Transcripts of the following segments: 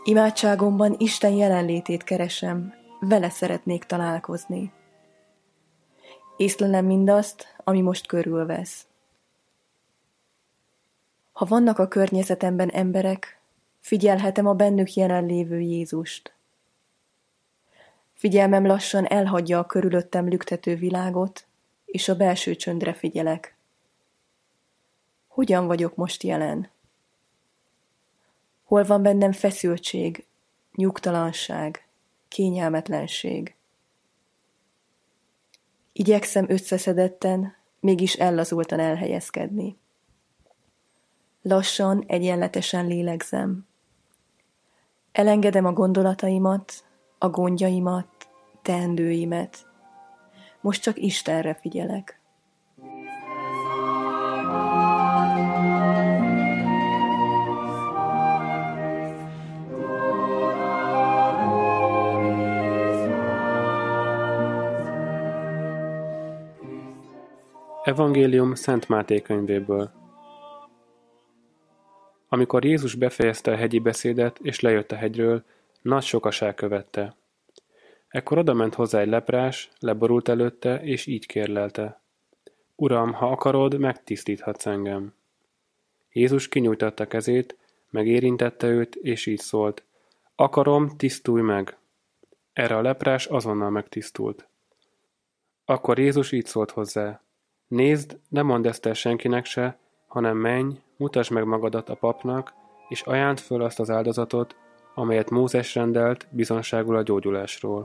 Imádságomban Isten jelenlétét keresem, vele szeretnék találkozni. Észlelem mindazt, ami most körülvesz. Ha vannak a környezetemben emberek, figyelhetem a bennük jelenlévő Jézust. Figyelmem lassan elhagyja a körülöttem lüktető világot, és a belső csöndre figyelek. Hogyan vagyok most jelen? Hol van bennem feszültség, nyugtalanság, kényelmetlenség? Igyekszem összeszedetten, mégis ellazultan elhelyezkedni. Lassan, egyenletesen lélegzem. Elengedem a gondolataimat, a gondjaimat, teendőimet. Most csak Istenre figyelek. Evangélium Szent Máté könyvéből. Amikor Jézus befejezte a hegyi beszédet, és lejött a hegyről, nagy sokaság követte. Ekkor odament hozzá egy leprás, leborult előtte, és így kérlelte: Uram, ha akarod, megtisztíthatsz engem. Jézus kinyújtatta kezét, megérintette őt, és így szólt: Akarom, tisztulj meg! Erre a leprás azonnal megtisztult. Akkor Jézus így szólt hozzá: Nézd, ne mondd ezt el senkinek se, hanem menj, mutasd meg magadat a papnak, és ajánd föl azt az áldozatot, amelyet Mózes rendelt bizonságul a gyógyulásról.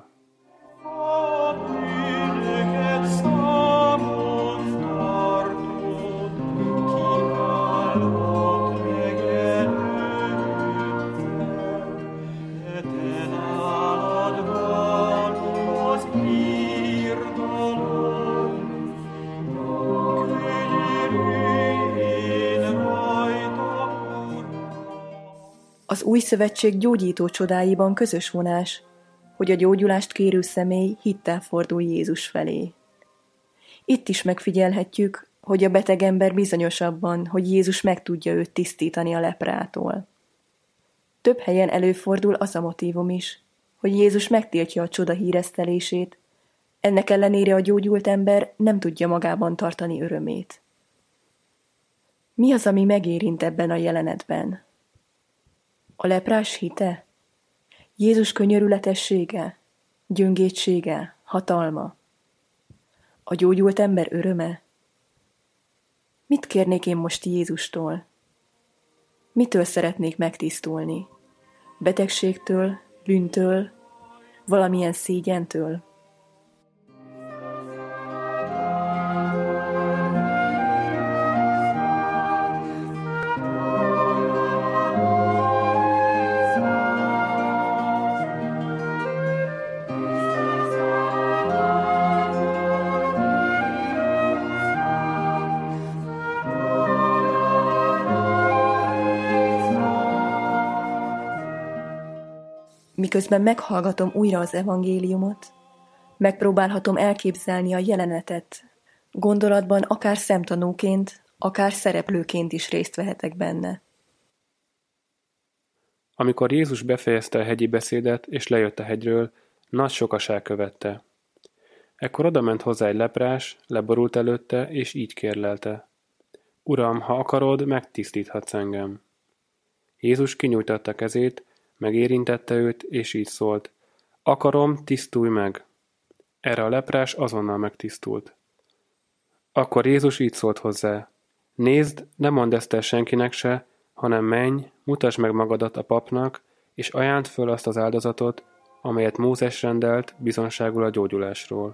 Az új szövetség gyógyító csodáiban közös vonás, hogy a gyógyulást kérő személy hittel fordul Jézus felé. Itt is megfigyelhetjük, hogy a beteg ember bizonyos abban, hogy Jézus meg tudja őt tisztítani a leprától. Több helyen előfordul az a motívum is, hogy Jézus megtiltja a csoda híresztelését, ennek ellenére a gyógyult ember nem tudja magában tartani örömét. Mi az, ami megérint ebben a jelenetben? A leprás hite? Jézus könyörületessége? Gyöngétsége? Hatalma? A gyógyult ember öröme? Mit kérnék én most Jézustól? Mitől szeretnék megtisztulni? Betegségtől? Bűntől? Valamilyen szégyentől? Miközben meghallgatom újra az evangéliumot, megpróbálhatom elképzelni a jelenetet, gondolatban akár szemtanúként, akár szereplőként is részt vehetek benne. Amikor Jézus befejezte a hegyi beszédet, és lejött a hegyről, nagy sokaság követte. Ekkor odament hozzá egy leprás, leborult előtte, és így kérlelte: Uram, ha akarod, megtisztíthatsz engem. Jézus kinyújtatta kezét, megérintette őt, és így szólt: Akarom, tisztulj meg! Erre a leprás azonnal megtisztult. Akkor Jézus így szólt hozzá: Nézd, ne mondd ezt el senkinek se, hanem menj, mutasd meg magadat a papnak, és ajánd föl azt az áldozatot, amelyet Mózes rendelt bizonságul a gyógyulásról.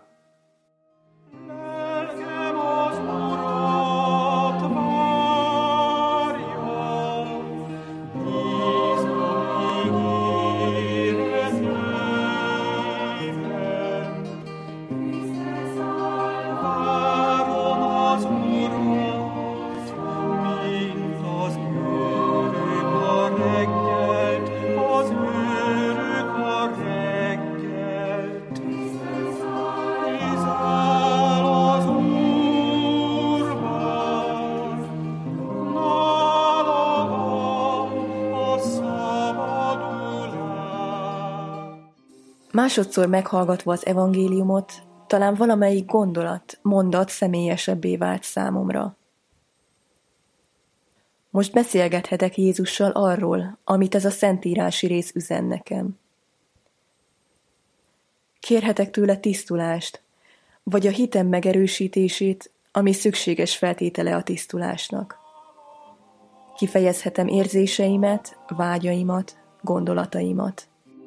Másodszor meghallgatva az evangéliumot, talán valamelyik gondolat, mondat személyesebbé vált számomra. Most beszélgethetek Jézussal arról, amit ez a szentírási rész üzen nekem. Kérhetek tőle tisztulást, vagy a hitem megerősítését, ami szükséges feltétele a tisztulásnak. Kifejezhetem érzéseimet, vágyaimat, gondolataimat.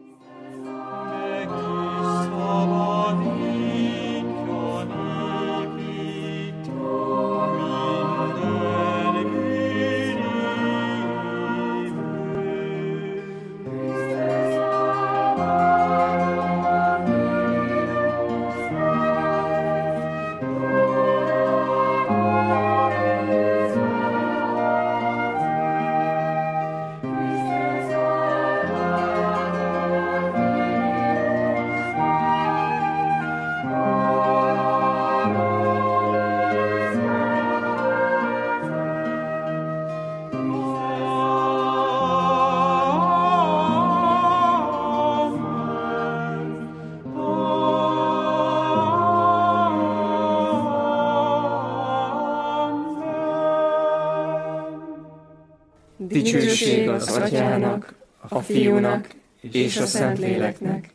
Dicsőség az Atyának, a Fiúnak és a Szentléleknek,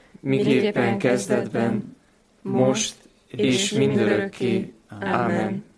miképpen kezdetben, most és mindörökké. Ámen.